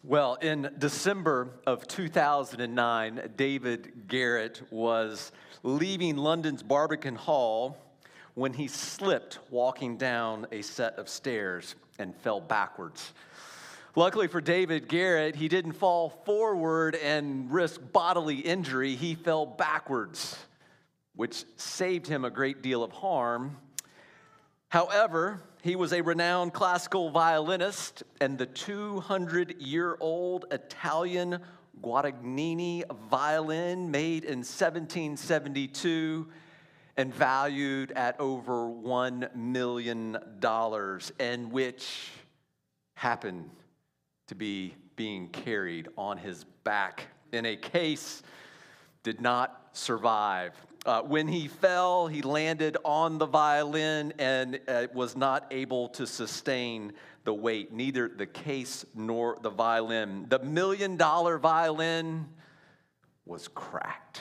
Well, in December of 2009, David Garrett was leaving London's Barbican Hall when he slipped walking down a set of stairs and fell backwards. Luckily for David Garrett, he didn't fall forward and risk bodily injury. He fell backwards, which saved him a great deal of harm. However, he was a renowned classical violinist, and the 200-year-old Italian Guadagnini violin made in 1772 and valued at over $1 million, and which happened to be being carried on his back in a case, did not survive. When he fell, he landed on the violin and was not able to sustain the weight, neither the case nor the violin. The $1 million violin was cracked.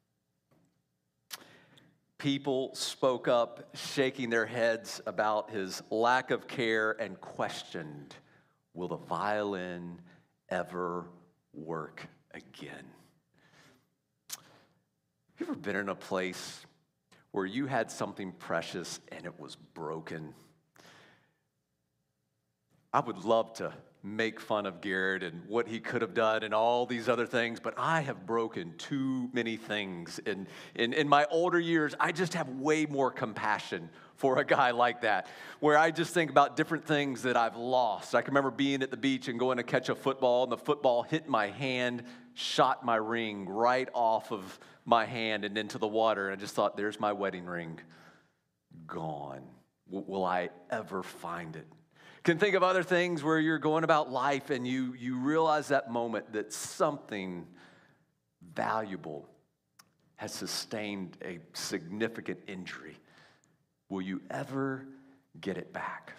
People spoke up, shaking their heads about his lack of care and questioned, will the violin ever work again? Have you ever been in a place where you had something precious and it was broken? I would love to make fun of Garrett and what he could have done and all these other things, but I have broken too many things. In my older years, I just have way more compassion for a guy like that, where I just think about different things that I've lost. I can remember being at the beach and going to catch a football, and the football hit my hand, shot my ring right off of my hand and into the water. And I just thought, there's my wedding ring, gone. Will I ever find it? Can think of other things where you're going about life and you realize that moment that something valuable has sustained a significant injury. Will you ever get it back?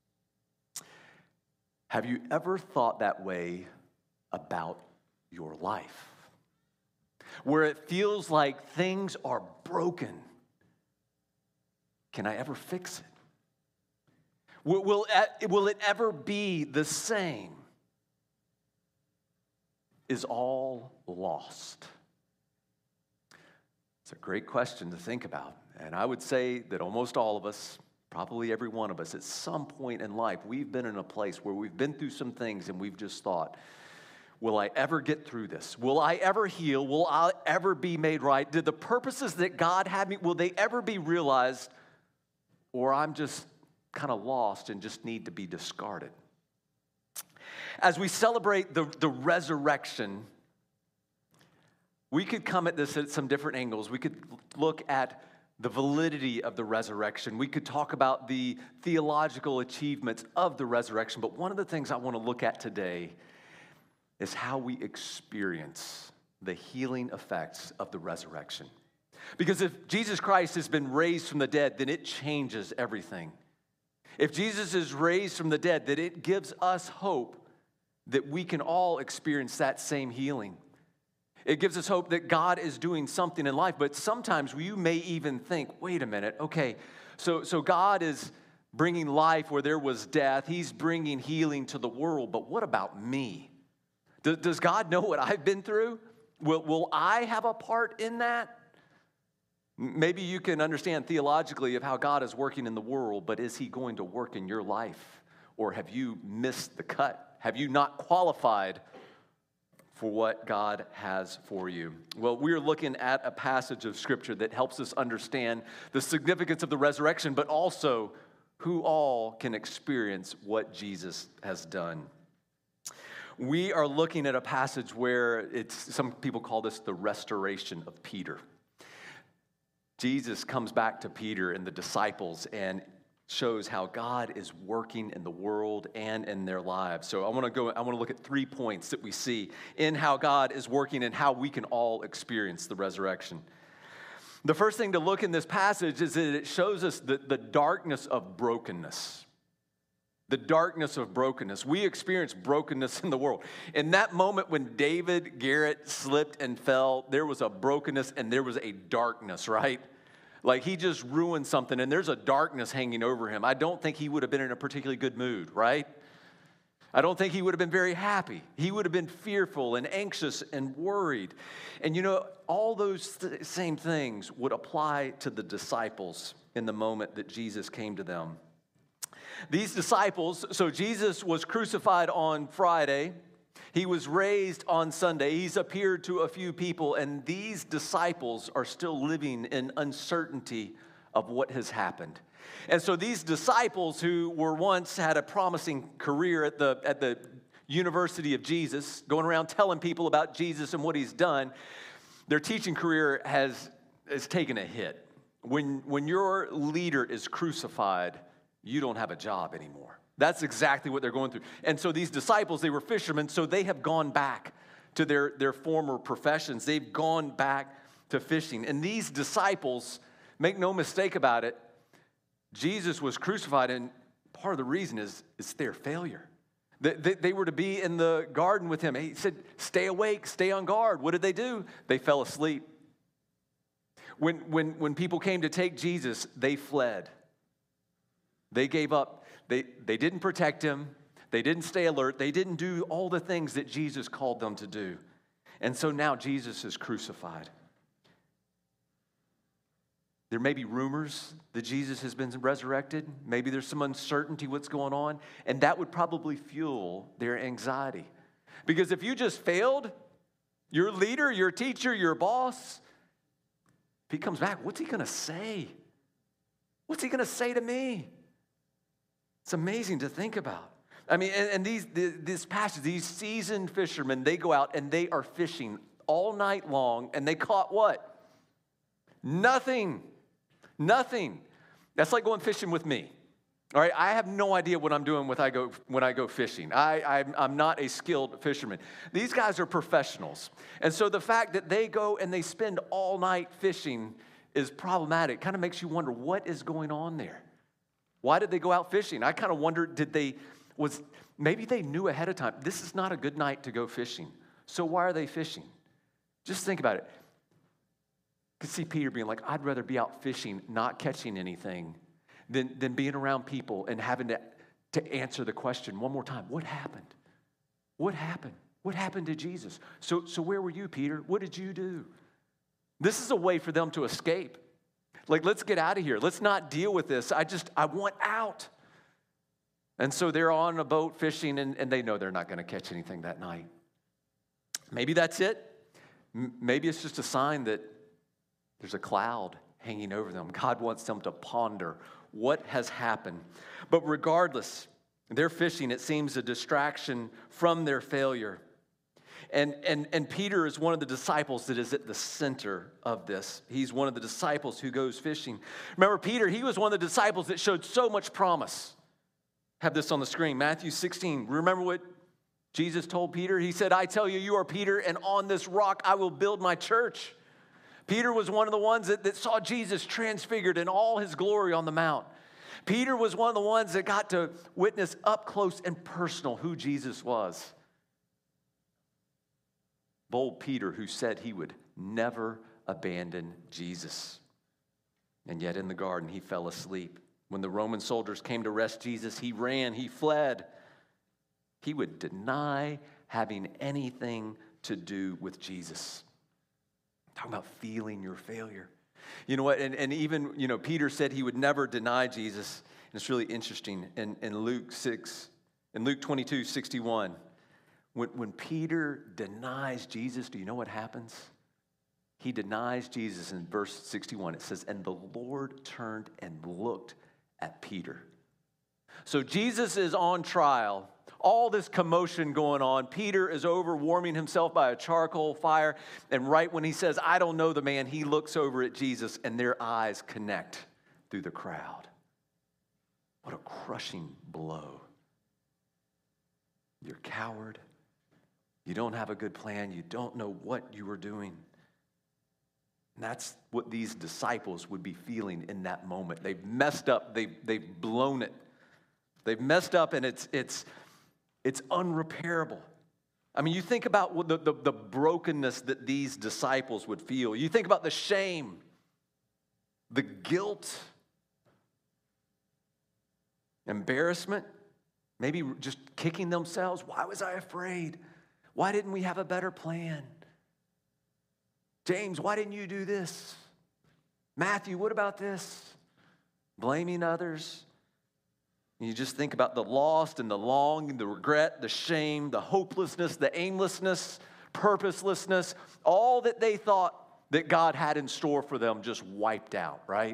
Have you ever thought that way about your life? Where it feels like things are broken. Can I ever fix it? Will it ever be the same? Is all lost? It's a great question to think about. And I would say that almost all of us, probably every one of us, at some point in life, we've been in a place where we've been through some things and we've just thought, will I ever get through this? Will I ever heal? Will I ever be made right? Did the purposes that God had me, will they ever be realized? Or I'm just kind of lost and just need to be discarded. As we celebrate the resurrection, we could come at this at some different angles. We could look at the validity of the resurrection. We could talk about the theological achievements of the resurrection. But one of the things I want to look at today is how we experience the healing effects of the resurrection. Because if Jesus Christ has been raised from the dead, then it changes everything. If Jesus is raised from the dead, then it gives us hope that we can all experience that same healing. It gives us hope that God is doing something in life, but sometimes you may even think, wait a minute, okay, so God is bringing life where there was death. He's bringing healing to the world, but what about me? Does God know what I've been through? Will I have a part in that? Maybe you can understand theologically of how God is working in the world, but is he going to work in your life? Or have you missed the cut? Have you not qualified for what God has for you? Well, we're looking at a passage of Scripture that helps us understand the significance of the resurrection, but also who all can experience what Jesus has done. We are looking at a passage where some people call this the restoration of Peter. Jesus comes back to Peter and the disciples and shows how God is working in the world and in their lives. So I want to look at 3 points that we see in how God is working and how we can all experience the resurrection. The first thing to look in this passage is that it shows us the darkness of brokenness. The darkness of brokenness. We experience brokenness in the world. In that moment when David Garrett slipped and fell, there was a brokenness and there was a darkness, right? Like he just ruined something and there's a darkness hanging over him. I don't think he would have been in a particularly good mood, right? I don't think he would have been very happy. He would have been fearful and anxious and worried. And you know, all those same things would apply to the disciples in the moment that Jesus came to them. These disciples, so Jesus was crucified on Friday. He was raised on Sunday. He's appeared to a few people, and these disciples are still living in uncertainty of what has happened. And so these disciples who were once had a promising career at the University of Jesus, going around telling people about Jesus and what he's done, their teaching career has taken a hit. When your leader is crucified, you don't have a job anymore. That's exactly what they're going through. And so these disciples, they were fishermen, so they have gone back to their former professions. They've gone back to fishing. And these disciples, make no mistake about it, Jesus was crucified, and part of the reason is their failure. They were to be in the garden with him. He said, stay awake, stay on guard. What did they do? They fell asleep. When people came to take Jesus, they fled. They gave up. They didn't protect him. They didn't stay alert. They didn't do all the things that Jesus called them to do. And so now Jesus is crucified. There may be rumors that Jesus has been resurrected. Maybe there's some uncertainty what's going on. And that would probably fuel their anxiety. Because if you just failed, your leader, your teacher, your boss, if he comes back, what's he going to say? What's he going to say to me? It's amazing to think about. I mean, and this passage, these seasoned fishermen, they go out and they are fishing all night long, and they caught what? Nothing. Nothing. That's like going fishing with me. All right, I have no idea what I'm doing when I go fishing. I'm not a skilled fisherman. These guys are professionals. And so the fact that they go and they spend all night fishing is problematic. Kind of makes you wonder, what is going on there? Why did they go out fishing? I kind of wonder, maybe they knew ahead of time, this is not a good night to go fishing. So why are they fishing? Just think about it. I could see Peter being like, I'd rather be out fishing, not catching anything, than being around people and having to answer the question one more time. What happened? What happened? What happened to Jesus? So where were you, Peter? What did you do? This is a way for them to escape. Like, let's get out of here. Let's not deal with this. I want out. And so they're on a boat fishing, and they know they're not going to catch anything that night. Maybe that's it. Maybe it's just a sign that there's a cloud hanging over them. God wants them to ponder what has happened. But regardless, they're fishing. It seems a distraction from their failure. And Peter is one of the disciples that is at the center of this. He's one of the disciples who goes fishing. Remember, Peter, he was one of the disciples that showed so much promise. Have this on the screen, Matthew 16. Remember what Jesus told Peter? He said, I tell you, you are Peter, and on this rock I will build my church. Peter was one of the ones that saw Jesus transfigured in all his glory on the mount. Peter was one of the ones that got to witness up close and personal who Jesus was. Bold Peter, who said he would never abandon Jesus. And yet in the garden, he fell asleep. When the Roman soldiers came to arrest Jesus, he ran, he fled. He would deny having anything to do with Jesus. Talking about feeling your failure. You know what? And even, Peter said he would never deny Jesus. And it's really interesting. In Luke 22:61, when Peter denies Jesus, do you know what happens? He denies Jesus in verse 61. It says, and the Lord turned and looked at Peter. So Jesus is on trial. All this commotion going on. Peter is over warming himself by a charcoal fire. And right when he says, I don't know the man, he looks over at Jesus and their eyes connect through the crowd. What a crushing blow. You're a coward. You don't have a good plan. You don't know what you were doing. And that's what these disciples would be feeling in that moment. They've messed up. They've blown it. They've messed up, and it's unrepairable. I mean, you think about the brokenness that these disciples would feel. You think about the shame, the guilt, embarrassment. Maybe just kicking themselves. Why was I afraid? Why didn't we have a better plan? James, why didn't you do this? Matthew, what about this? Blaming others. You just think about the lost and the longing, the regret, the shame, the hopelessness, the aimlessness, purposelessness, all that they thought that God had in store for them just wiped out, right?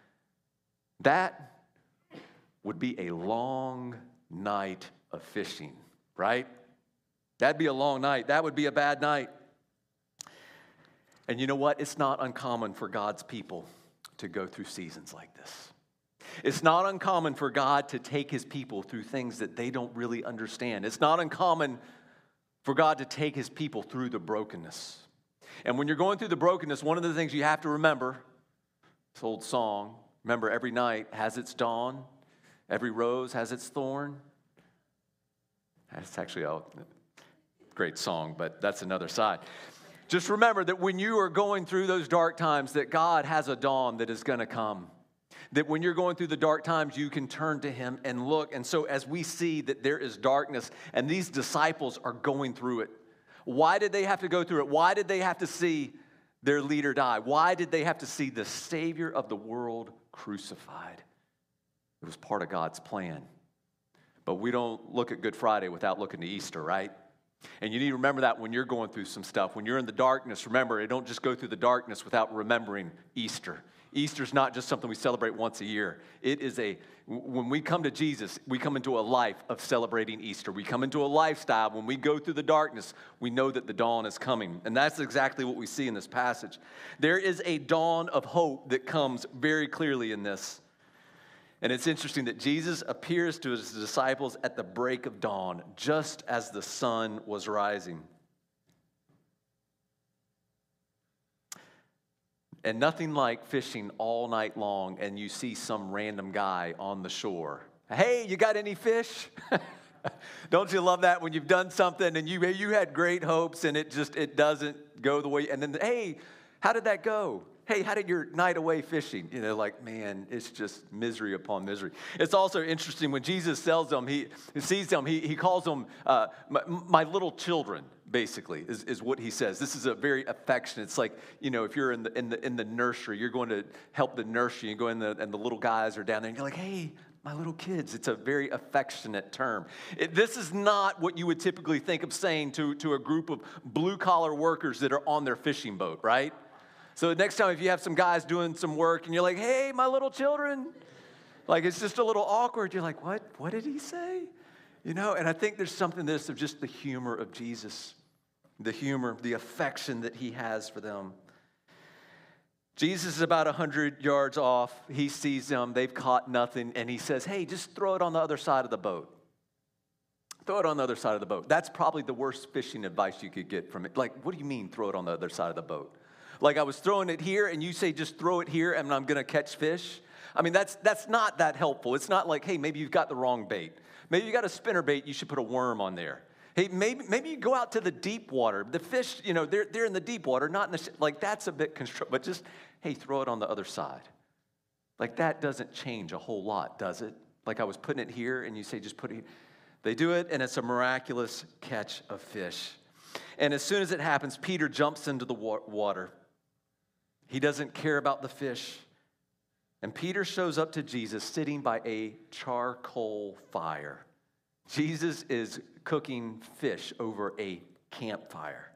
That would be a long night of fishing, right? That'd be a long night. That would be a bad night. And you know what? It's not uncommon for God's people to go through seasons like this. It's not uncommon for God to take his people through things that they don't really understand. It's not uncommon for God to take his people through the brokenness. And when you're going through the brokenness, one of the things you have to remember, this old song, remember, every night has its dawn, every rose has its thorn. That's actually a great song, but that's another side. Just remember that when you are going through those dark times, that God has a dawn that is going to come. That when you're going through the dark times, you can turn to him and look. And so as we see that there is darkness, and these disciples are going through it, why did they have to go through it? Why did they have to see their leader die? Why did they have to see the Savior of the world crucified? It was part of God's plan. But we don't look at Good Friday without looking to Easter, right? And you need to remember that when you're going through some stuff. When you're in the darkness, remember, don't just go through the darkness without remembering Easter. Easter's not just something we celebrate once a year. It is when we come to Jesus, we come into a life of celebrating Easter. We come into a lifestyle. When we go through the darkness, we know that the dawn is coming. And that's exactly what we see in this passage. There is a dawn of hope that comes very clearly in this. And it's interesting that Jesus appears to his disciples at the break of dawn, just as the sun was rising. And nothing like fishing all night long and you see some random guy on the shore. Hey, you got any fish? Don't you love that when you've done something and you had great hopes and it doesn't go the way, and then, hey, how did that go? Hey, how did your night away fishing? You know, like, man, it's just misery upon misery. It's also interesting when Jesus sees them, he calls them my little children, basically, is what he says. This is a very affectionate. It's like, you know, if you're in the nursery, you're going to help the nursery, and and the little guys are down there, and you're like, hey, my little kids. It's a very affectionate term. This is not what you would typically think of saying to a group of blue-collar workers that are on their fishing boat, right? So next time if you have some guys doing some work and you're like, hey, my little children, like it's just a little awkward. You're like, what? What did he say? You know, and I think there's something in this of just the humor of Jesus, the humor, the affection that he has for them. Jesus is about 100 yards off. He sees them. They've caught nothing. And he says, hey, just throw it on the other side of the boat. Throw it on the other side of the boat. That's probably the worst fishing advice you could get from it. Like, what do you mean throw it on the other side of the boat? Like I was throwing it here and you say just throw it here and I'm going to catch fish? I mean, that's not that helpful. It's not like, hey, maybe you've got the wrong bait. Maybe you got a spinner bait, you should put a worm on there. Hey, maybe you go out to the deep water. The fish, you know, they're in the deep water, not in the, like that's a bit constructive, but just, hey, throw it on the other side. Like that doesn't change a whole lot, does it? Like I was putting it here and you say just put it here. They do it and it's a miraculous catch of fish. And as soon as it happens, Peter jumps into the water. He doesn't care about the fish. And Peter shows up to Jesus sitting by a charcoal fire. Jesus is cooking fish over a campfire.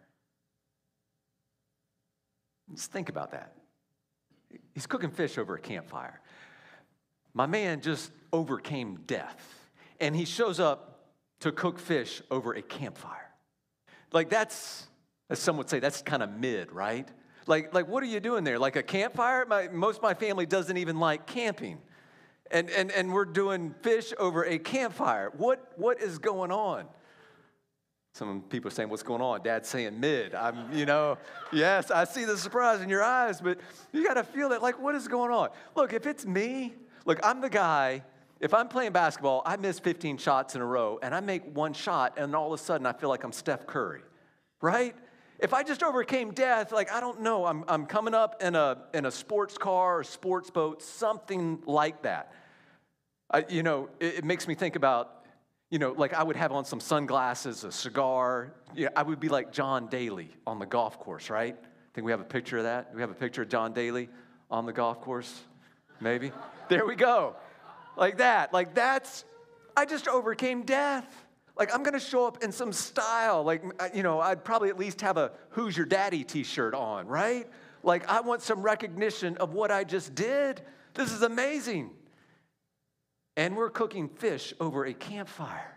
Just think about that. He's cooking fish over a campfire. My man just overcame death. And he shows up to cook fish over a campfire. Like that's, as some would say, that's kind of mid, right? Like what are you doing there? Like a campfire? Most of my family doesn't even like camping. And we're doing fish over a campfire. What is going on? Some people are saying, what's going on? Dad's saying mid. Yes, I see the surprise in your eyes, but you got to feel that, like, what is going on? Look, if it's me, I'm the guy, if I'm playing basketball, I miss 15 shots in a row, and I make one shot, and all of a sudden I feel like I'm Steph Curry, right? If I just overcame death, I don't know, I'm coming up in a sports car or sports boat, something like that. It makes me think about, like I would have on some sunglasses, a cigar. I would be like John Daly on the golf course, right? I think we have a picture of that. Do we have a picture of John Daly on the golf course? Maybe. There we go. Like that. Like I just overcame death. Like I'm going to show up in some style. Like, I'd probably at least have a Who's Your Daddy t-shirt on, right? Like I want some recognition of what I just did. This is amazing. And we're cooking fish over a campfire.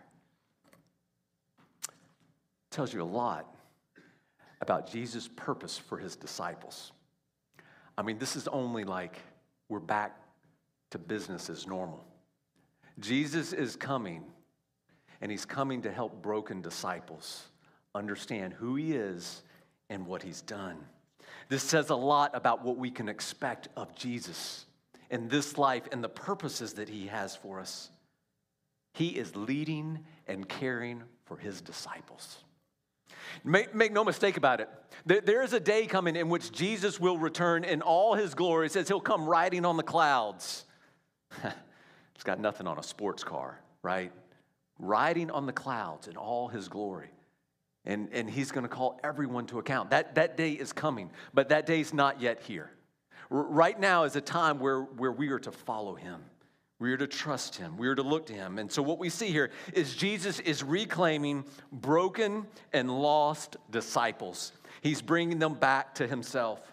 Tells you a lot about Jesus' purpose for his disciples. I mean, this is only like we're back to business as normal. Jesus is coming, and he's coming to help broken disciples understand who he is and what he's done. This says a lot about what we can expect of Jesus in this life and the purposes that he has for us. He is leading and caring for his disciples. Make no mistake about it. There is a day coming in which Jesus will return in all his glory. It says he'll come riding on the clouds. It's got nothing on a sports car, right? Riding on the clouds in all his glory. And he's going to call everyone to account. That day is coming, but that day's not yet here. Right now is a time where we are to follow him. We are to trust him. We are to look to him. And so what we see here is Jesus is reclaiming broken and lost disciples. He's bringing them back to himself.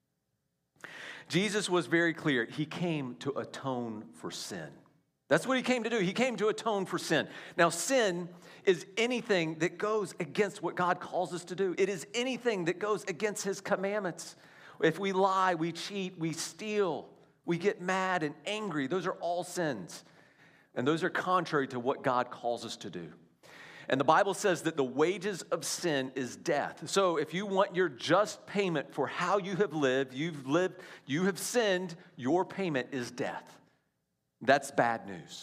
Jesus was very clear. He came to atone for sin. That's what he came to do. He came to atone for sin. Now, sin is anything that goes against what God calls us to do. It is anything that goes against his commandments. If we lie, we cheat, we steal, we get mad and angry, those are all sins. And those are contrary to what God calls us to do. And the Bible says that the wages of sin is death. So if you want your just payment for how you have lived, you have sinned, your payment is death. That's bad news.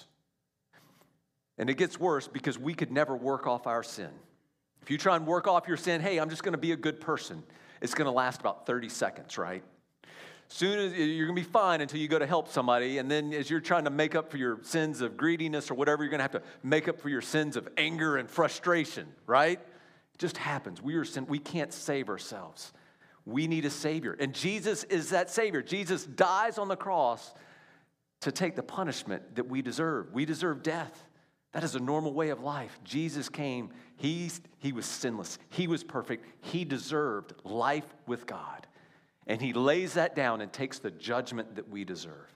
And it gets worse because we could never work off our sin. If you try and work off your sin, hey, I'm just going to be a good person, it's going to last about 30 seconds, right? Soon as you're going to be fine until you go to help somebody, and then as you're trying to make up for your sins of greediness or whatever, you're going to have to make up for your sins of anger and frustration, right? It just happens. We can't save ourselves. We need a Savior, and Jesus is that Savior. Jesus dies on the cross to take the punishment that we deserve. We deserve death. That is a normal way of life. Jesus came. He was sinless. He was perfect. He deserved life with God. And he lays that down and takes the judgment that we deserve.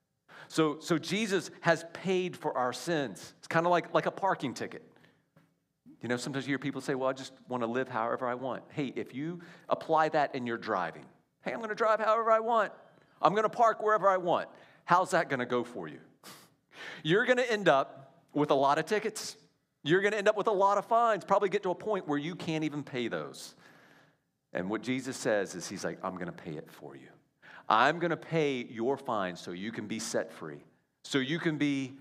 So Jesus has paid for our sins. It's kind of like a parking ticket. Sometimes you hear people say, well, I just want to live however I want. Hey, if you apply that in your driving, hey, I'm going to drive however I want. I'm going to park wherever I want. How's that going to go for you? You're going to end up with a lot of tickets. You're going to end up with a lot of fines, probably get to a point where you can't even pay those. And what Jesus says is he's like, I'm going to pay it for you. I'm going to pay your fine so you can be set free, so you can be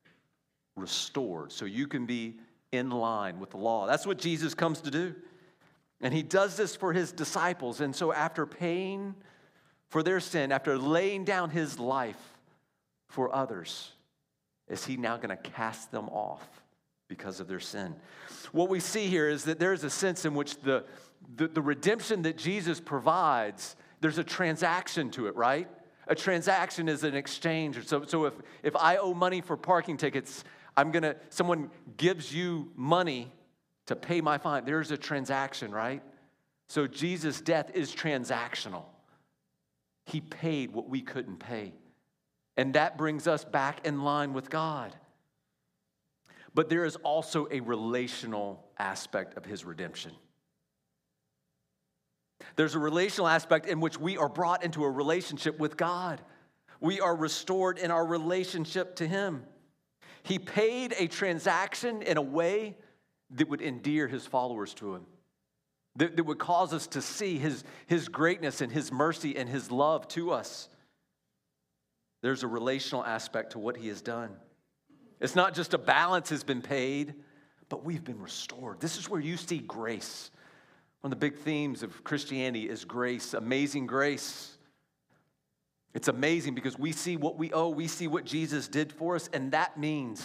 restored, so you can be in line with the law. That's what Jesus comes to do. And he does this for his disciples. And so after paying for their sin, after laying down his life for others, is he now going to cast them off because of their sin? What we see here is that there's a sense in which the redemption that Jesus provides, there's a transaction to it, right? A transaction is an exchange. So if I owe money for parking tickets, someone gives you money to pay my fine. There's a transaction, right? So Jesus' death is transactional. He paid what we couldn't pay. And that brings us back in line with God. But there is also a relational aspect of his redemption. There's a relational aspect in which we are brought into a relationship with God. We are restored in our relationship to him. He paid a transaction in a way that would endear his followers to him, that would cause us to see his greatness and his mercy and his love to us. There's a relational aspect to what he has done. It's not just a balance has been paid, but we've been restored. This is where you see grace. One of the big themes of Christianity is grace, amazing grace. It's amazing because we see what we owe, we see what Jesus did for us, and that means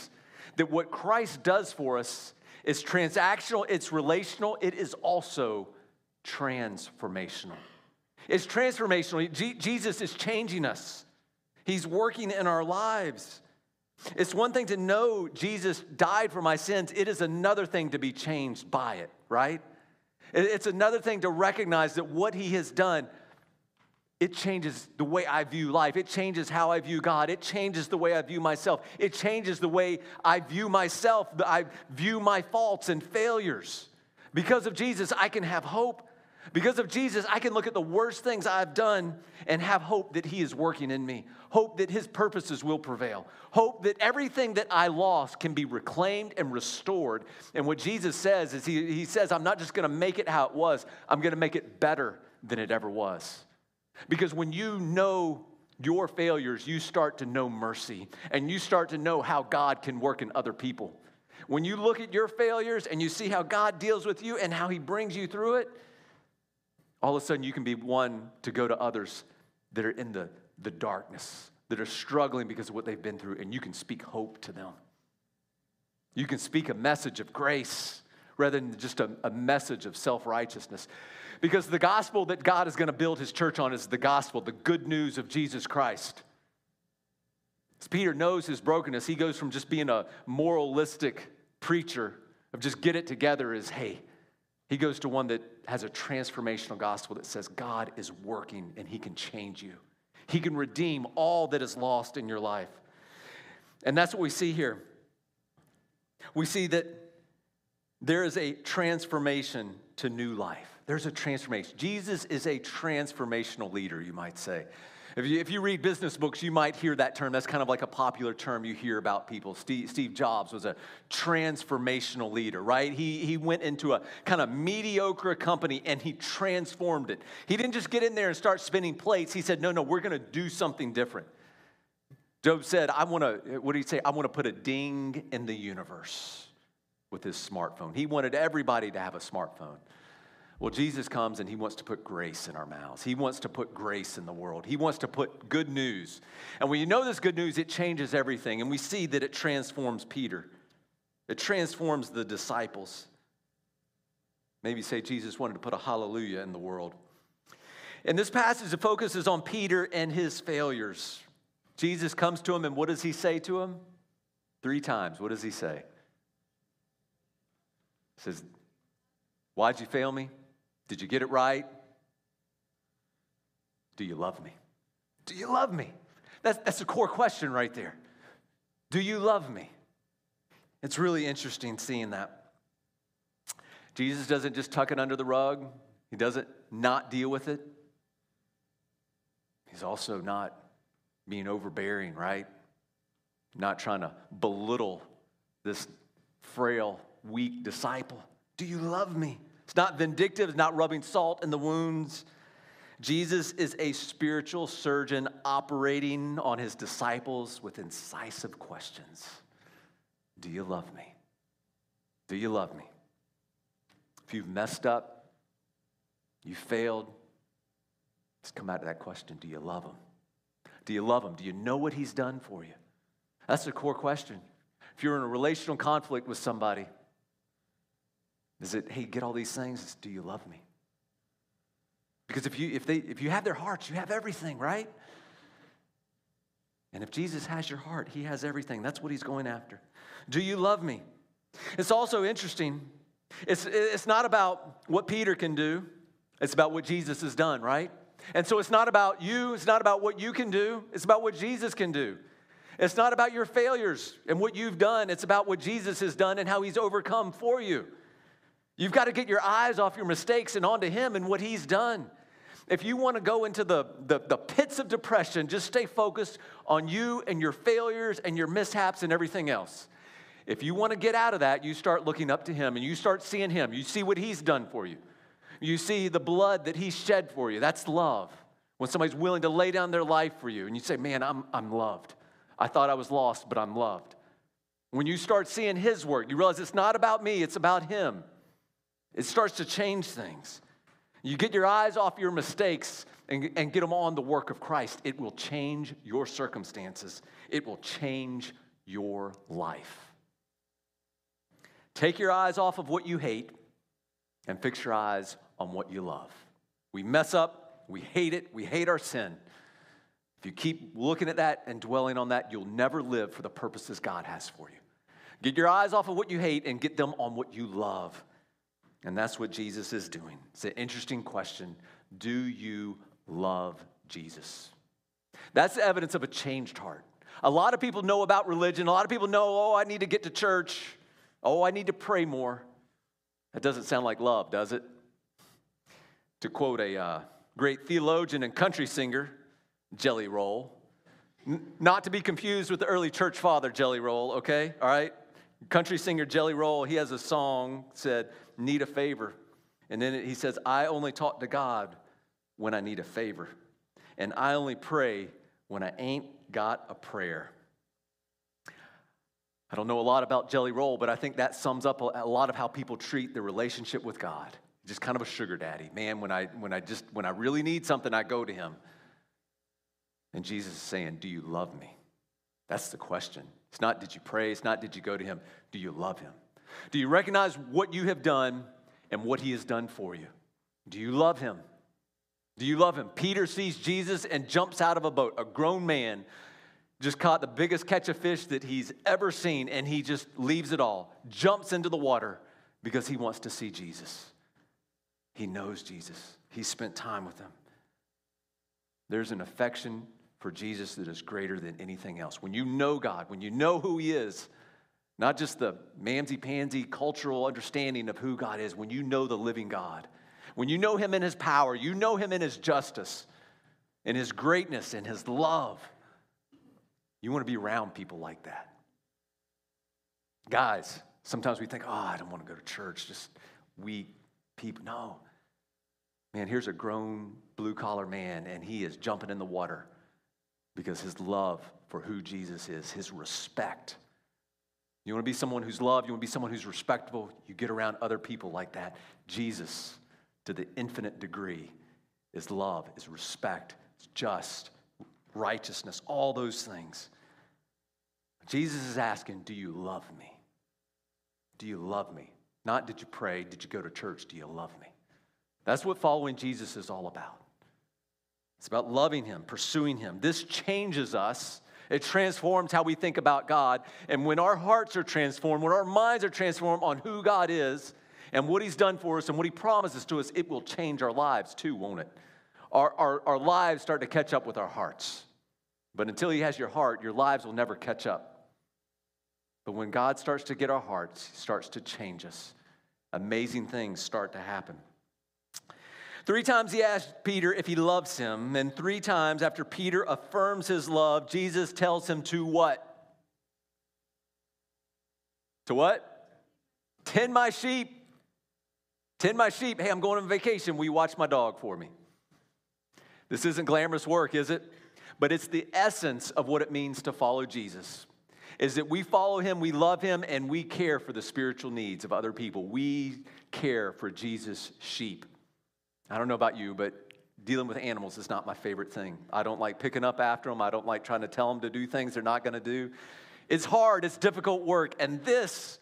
that what Christ does for us is transactional, it's relational, it is also transformational. It's transformational. Jesus is changing us. He's working in our lives. It's one thing to know Jesus died for my sins. It is another thing to be changed by it, right? It's another thing to recognize that what he has done, it changes the way I view life. It changes how I view God. It changes the way I view myself. It changes the way I view myself. I view my faults and failures. Because of Jesus, I can have hope. Because of Jesus, I can look at the worst things I've done and have hope that he is working in me. Hope that his purposes will prevail. Hope that everything that I lost can be reclaimed and restored. And what Jesus says is he says, I'm not just going to make it how it was. I'm going to make it better than it ever was. Because when you know your failures, you start to know mercy. And you start to know how God can work in other people. When you look at your failures and you see how God deals with you and how he brings you through it, all of a sudden, you can be one to go to others that are in the darkness, that are struggling because of what they've been through, and you can speak hope to them. You can speak a message of grace rather than just a message of self-righteousness. Because the gospel that God is going to build his church on is the gospel, the good news of Jesus Christ. As Peter knows his brokenness, he goes from just being a moralistic preacher of just get it together as, hey, he goes to one that has a transformational gospel that says God is working and he can change you. He can redeem all that is lost in your life. And that's what we see here. We see that there is a transformation to new life. There's a transformation. Jesus is a transformational leader, you might say. If you read business books, you might hear that term. That's kind of like a popular term you hear about people. Steve Jobs was a transformational leader, right? He went into a kind of mediocre company and he transformed it. He didn't just get in there and start spinning plates. He said, no, we're going to do something different. Job said, what did he say? I want to put a ding in the universe with his smartphone. He wanted everybody to have a smartphone. Well, Jesus comes and he wants to put grace in our mouths. He wants to put grace in the world. He wants to put good news. And when you know this good news, it changes everything. And we see that it transforms Peter. It transforms the disciples. Maybe say Jesus wanted to put a hallelujah in the world. And this passage, it focuses on Peter and his failures. Jesus comes to him and what does he say to him? 3 times. What does he say? He says, why'd you fail me? Did you get it right? Do you love me? Do you love me? That's a core question right there. Do you love me? It's really interesting seeing that. Jesus doesn't just tuck it under the rug. He doesn't not deal with it. He's also not being overbearing, right? Not trying to belittle this frail, weak disciple. Do you love me? It's not vindictive. It's not rubbing salt in the wounds. Jesus is a spiritual surgeon operating on his disciples with incisive questions. Do you love me? Do you love me? If you've messed up, you failed, let's come back to that question. Do you love him? Do you love him? Do you know what he's done for you? That's the core question. If you're in a relational conflict with somebody, is it, hey, get all these things? It's, do you love me? Because if you have their hearts, you have everything, right? And if Jesus has your heart, he has everything. That's what he's going after. Do you love me? It's also interesting. It's not about what Peter can do. It's about what Jesus has done, right? And so it's not about you. It's not about what you can do. It's about what Jesus can do. It's not about your failures and what you've done. It's about what Jesus has done and how he's overcome for you. You've got to get your eyes off your mistakes and onto him and what he's done. If you want to go into the pits of depression, just stay focused on you and your failures and your mishaps and everything else. If you want to get out of that, you start looking up to him and you start seeing him. You see what he's done for you. You see the blood that he shed for you. That's love. When somebody's willing to lay down their life for you and you say, man, I'm loved. I thought I was lost, but I'm loved. When you start seeing his work, you realize it's not about me, it's about him. It starts to change things. You get your eyes off your mistakes and get them on the work of Christ. It will change your circumstances. It will change your life. Take your eyes off of what you hate and fix your eyes on what you love. We mess up, we hate it, we hate our sin. If you keep looking at that and dwelling on that, you'll never live for the purposes God has for you. Get your eyes off of what you hate and get them on what you love. And that's what Jesus is doing. It's an interesting question. Do you love Jesus? That's the evidence of a changed heart. A lot of people know about religion. A lot of people know, oh, I need to get to church. Oh, I need to pray more. That doesn't sound like love, does it? To quote a great theologian and country singer, Jelly Roll. Not to be confused with the early church father, Jelly Roll, okay? All right? Country singer Jelly Roll, he has a song said, "Need a favor." And then he says, "I only talk to God when I need a favor. And I only pray when I ain't got a prayer." I don't know a lot about Jelly Roll, but I think that sums up a lot of how people treat their relationship with God. Just kind of a sugar daddy. Man, when I really need something, I go to him. And Jesus is saying, do you love me? That's the question. It's not did you pray, it's not did you go to him. Do you love him? Do you recognize what you have done and what he has done for you? Do you love him? Do you love him? Peter sees Jesus and jumps out of a boat. A grown man just caught the biggest catch of fish that he's ever seen, and he just leaves it all, jumps into the water because he wants to see Jesus. He knows Jesus. He spent time with him. There's an affection for Jesus that is greater than anything else. When you know God, when you know who he is, not just the mamsy-pansy cultural understanding of who God is, when you know the living God, when you know him in his power, you know him in his justice, in his greatness, in his love, you want to be around people like that. Guys, sometimes we think, oh, I don't want to go to church, just weak people. No. Man, here's a grown blue-collar man, and he is jumping in the water because his love for who Jesus is, his respect. You want to be someone who's loved, you want to be someone who's respectable, you get around other people like that. Jesus, to the infinite degree, is love, is respect, is just, righteousness, all those things. Jesus is asking, do you love me? Do you love me? Not did you pray, did you go to church, do you love me? That's what following Jesus is all about. It's about loving him, pursuing him. This changes us. It transforms how we think about God. And when our hearts are transformed, when our minds are transformed on who God is and what he's done for us and what he promises to us, it will change our lives too, won't it? Our lives start to catch up with our hearts. But until he has your heart, your lives will never catch up. But when God starts to get our hearts, he starts to change us. Amazing things start to happen. 3 times he asked Peter if he loves him, and 3 times after Peter affirms his love, Jesus tells him to what? To what? Tend my sheep. Tend my sheep. Hey, I'm going on vacation. Will you watch my dog for me? This isn't glamorous work, is it? But it's the essence of what it means to follow Jesus, is that we follow him, we love him, and we care for the spiritual needs of other people. We care for Jesus' sheep. I don't know about you, but dealing with animals is not my favorite thing. I don't like picking up after them. I don't like trying to tell them to do things they're not going to do. It's hard. It's difficult work. And this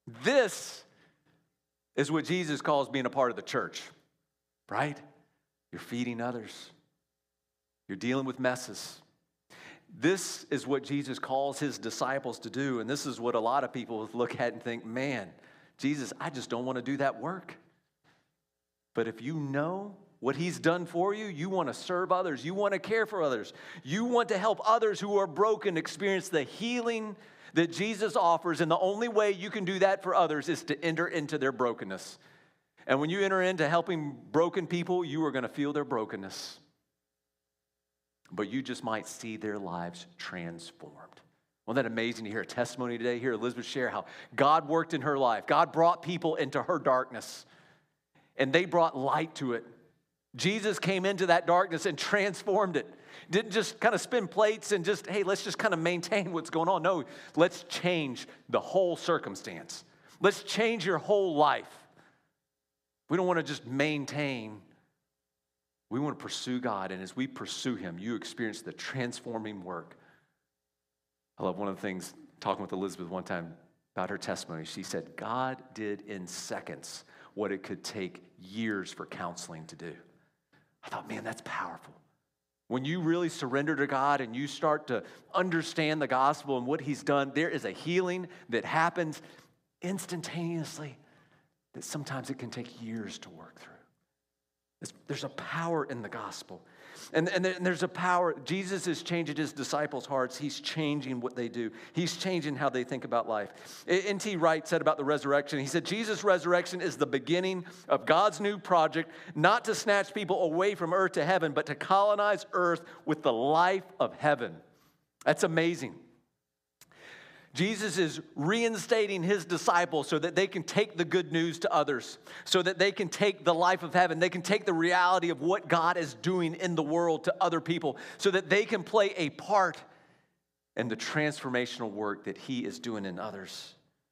is what Jesus calls being a part of the church, right? You're feeding others. You're dealing with messes. This is what Jesus calls his disciples to do. And this is what a lot of people look at and think, man, Jesus, I just don't want to do that work. But if you know what he's done for you, you want to serve others, you want to care for others, you want to help others who are broken experience the healing that Jesus offers, and the only way you can do that for others is to enter into their brokenness. And when you enter into helping broken people, you are going to feel their brokenness. But you just might see their lives transformed. Wasn't that amazing to hear a testimony today? Hear Elizabeth share how God worked in her life. God brought people into her darkness, and they brought light to it. Jesus came into that darkness and transformed it. Didn't just kind of spin plates and just, hey, let's just kind of maintain what's going on. No, let's change the whole circumstance. Let's change your whole life. We don't want to just maintain. We want to pursue God, and as we pursue him, you experience the transforming work. I love one of the things, talking with Elizabeth one time about her testimony. She said, God did in seconds what it could take years for counseling to do. I thought, man, that's powerful. When you really surrender to God and you start to understand the gospel and what he's done, there is a healing that happens instantaneously that sometimes it can take years to work through. There's a power in the gospel. And there's a power. Jesus is changing his disciples' hearts. He's changing what they do. He's changing how they think about life. N.T. Wright said about the resurrection, he said, Jesus' resurrection is the beginning of God's new project, not to snatch people away from earth to heaven, but to colonize earth with the life of heaven. That's amazing. Jesus is reinstating his disciples so that they can take the good news to others, so that they can take the life of heaven, they can take the reality of what God is doing in the world to other people, so that they can play a part in the transformational work that he is doing in others.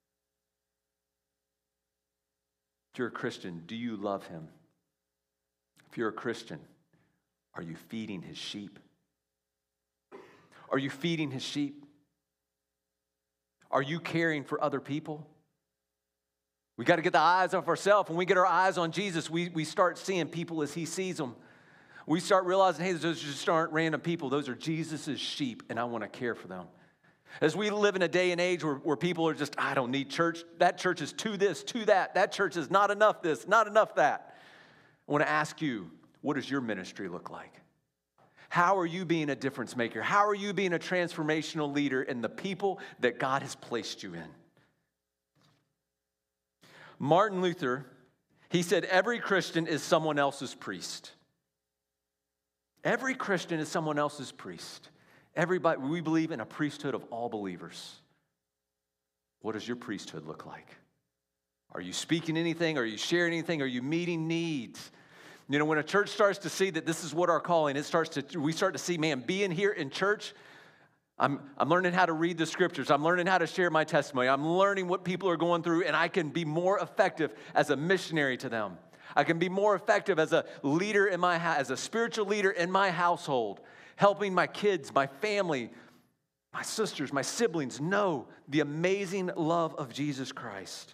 If you're a Christian, do you love him? If you're a Christian, are you feeding his sheep? Are you feeding his sheep? Are you caring for other people? We got to get the eyes off ourselves. When we get our eyes on Jesus, we start seeing people as he sees them. We start realizing, hey, those just aren't random people. Those are Jesus' sheep, and I want to care for them. As we live in a day and age where people are just, I don't need church. That church is to this, to that. That church is not enough this, not enough that. I want to ask you, what does your ministry look like? How are you being a difference maker? How are you being a transformational leader in the people that God has placed you in? Martin Luther, he said, every Christian is someone else's priest. Every Christian is someone else's priest. Everybody, we believe in a priesthood of all believers. What does your priesthood look like? Are you speaking anything? Are you sharing anything? Are you meeting needs? You know, when a church starts to see that this is what our calling, we start to see, man, being here in church, I'm learning how to read the scriptures. I'm learning how to share my testimony. I'm learning what people are going through, and I can be more effective as a missionary to them. I can be more effective as a leader in my as a spiritual leader in my household, helping my kids, my family, my sisters, my siblings know the amazing love of Jesus Christ.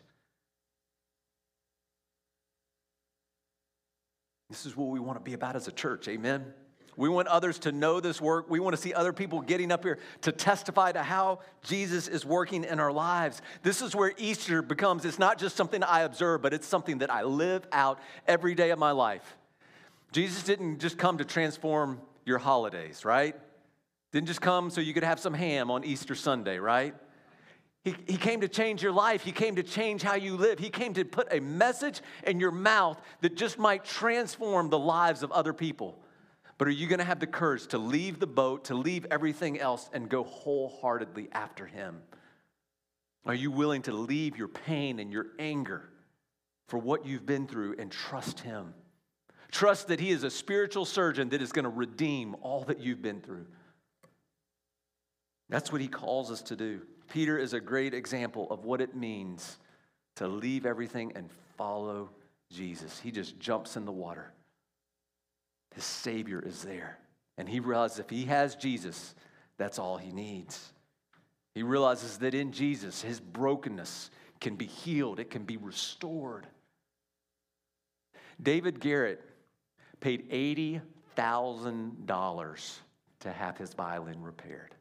This is what we want to be about as a church, amen? We want others to know this work. We want to see other people getting up here to testify to how Jesus is working in our lives. This is where Easter becomes, it's not just something I observe, but it's something that I live out every day of my life. Jesus didn't just come to transform your holidays, right? Didn't just come so you could have some ham on Easter Sunday, right? He came to change your life. He came to change how you live. He came to put a message in your mouth that just might transform the lives of other people. But are you going to have the courage to leave the boat, to leave everything else, and go wholeheartedly after him? Are you willing to leave your pain and your anger for what you've been through and trust him? Trust that he is a spiritual surgeon that is going to redeem all that you've been through. That's what he calls us to do. Peter is a great example of what it means to leave everything and follow Jesus. He just jumps in the water. His Savior is there. And he realizes if he has Jesus, that's all he needs. He realizes that in Jesus, his brokenness can be healed. It can be restored. David Garrett paid $80,000 to have his violin repaired.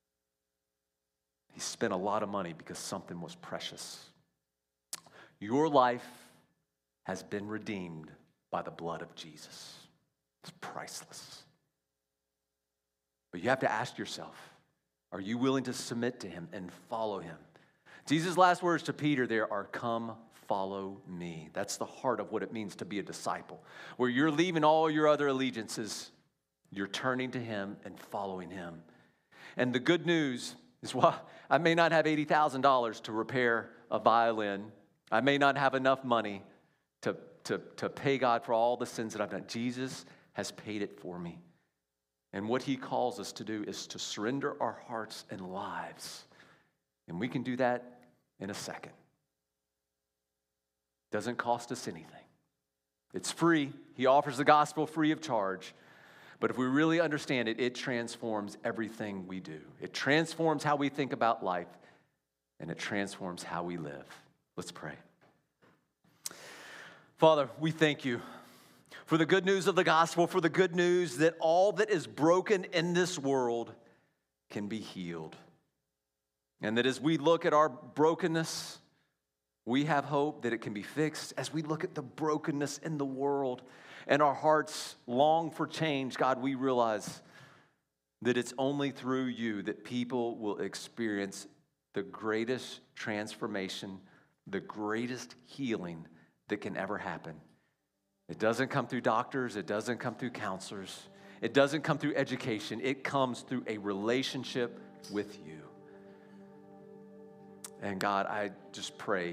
He spent a lot of money because something was precious. Your life has been redeemed by the blood of Jesus. It's priceless. But you have to ask yourself, are you willing to submit to him and follow him? Jesus' last words to Peter there are, come, follow me. That's the heart of what it means to be a disciple. Where you're leaving all your other allegiances, you're turning to him and following him. And the good news is, well, I may not have $80,000 to repair a violin. I may not have enough money to pay God for all the sins that I've done. Jesus has paid it for me. And what he calls us to do is to surrender our hearts and lives. And we can do that in a second. Doesn't cost us anything. It's free. He offers the gospel free of charge. But if we really understand it, it transforms everything we do. It transforms how we think about life. and it transforms how we live. Let's pray. Father, we thank you for the good news of the gospel, for the good news that all that is broken in this world can be healed. And that as we look at our brokenness, we have hope that it can be fixed. As we look at the brokenness in the world and our hearts long for change, God, we realize that it's only through you that people will experience the greatest transformation, the greatest healing that can ever happen. It doesn't come through doctors. It doesn't come through counselors. It doesn't come through education. It comes through a relationship with you. And God, I just pray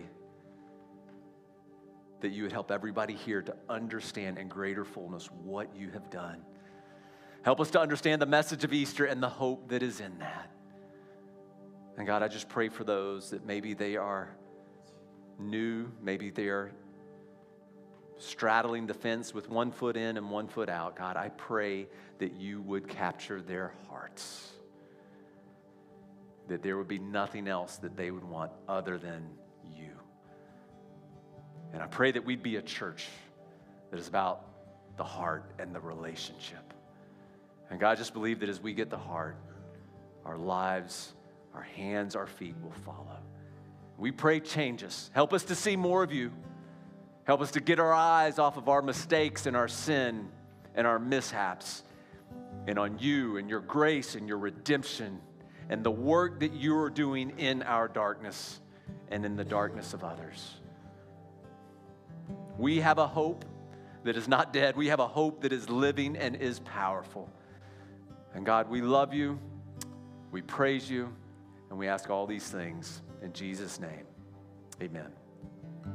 that you would help everybody here to understand in greater fullness what you have done. Help us to understand the message of Easter and the hope that is in that. And God, I just pray for those that maybe they are new, maybe they are straddling the fence with one foot in and one foot out. God, I pray that you would capture their hearts, that there would be nothing else that they would want other than you. And I pray that we'd be a church that is about the heart and the relationship. And God, I just believe that as we get the heart, our lives, our hands, our feet will follow. We pray, change us. Help us to see more of you. Help us to get our eyes off of our mistakes and our sin and our mishaps and on you and your grace and your redemption and the work that you are doing in our darkness and in the darkness of others. We have a hope that is not dead. We have a hope that is living and is powerful. And God, we love you, we praise you, and we ask all these things in Jesus' name. Amen.